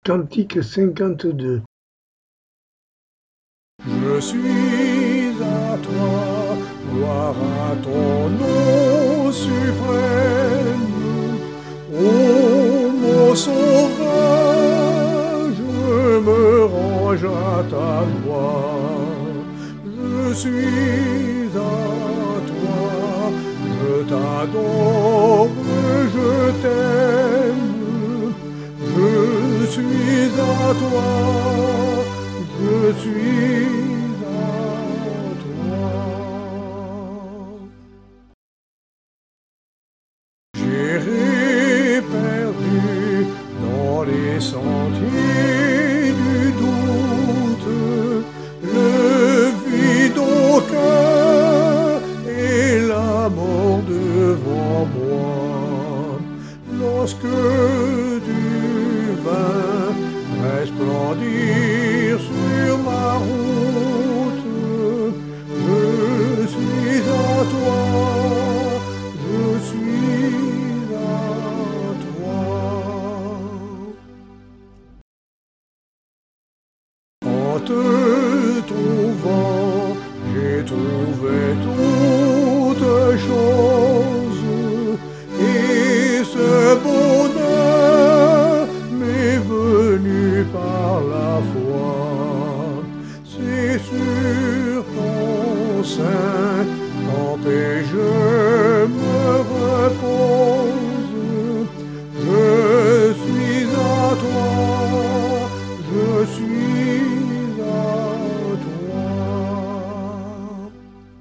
Cantique 52. Je suis à toi, gloire à ton nom suprême. Ô mon sauveur, je me range à ta loi. Je suis à toi, je t'adore, je t'aime. Je suis à toi, je suis à toi. J'irai perdu dans les sentiers du doute, le vide au cœur et la mort devant moi. Lorsque tu vas resplendir sur ma route, je suis à toi, je suis à toi. En te trouvant, j'ai trouvé toute chose, et ce bonheur m'est venu par la foi. C'est sur ton sein qu'en paix je me repose. Je suis à toi, je suis à toi.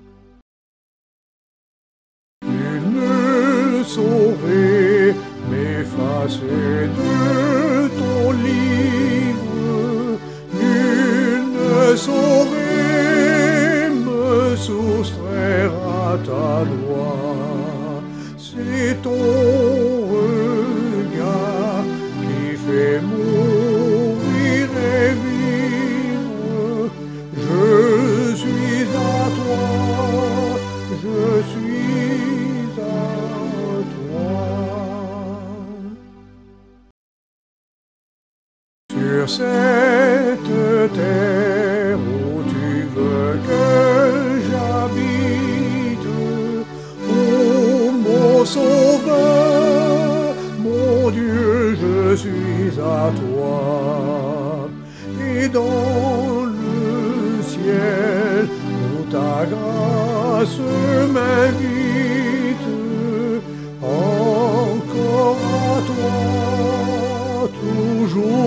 Il ne saurait m'effacer de ton livre, nul ne saurait me soustraire à ta loi. C'est ton regard qui fait mourir et vivre. Je suis à toi, je suis à toi. Sur cette terre où tu veux que j'habite, ô mon sauveur, mon Dieu, je suis à toi. Et dans le ciel où ta grâce m'invite, encore à toi, toujours